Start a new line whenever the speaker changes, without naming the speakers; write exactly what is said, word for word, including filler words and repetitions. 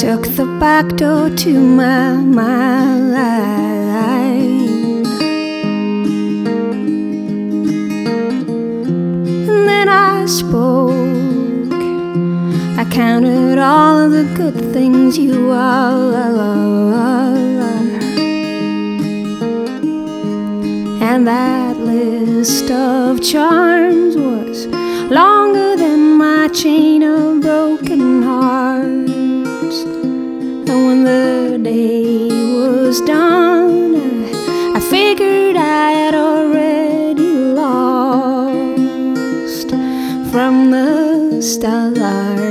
took the back door to my mind. And then I spoke. I counted all of the good things you are. And that list of charms was longer than my chain of broken hearts. And when the day was done,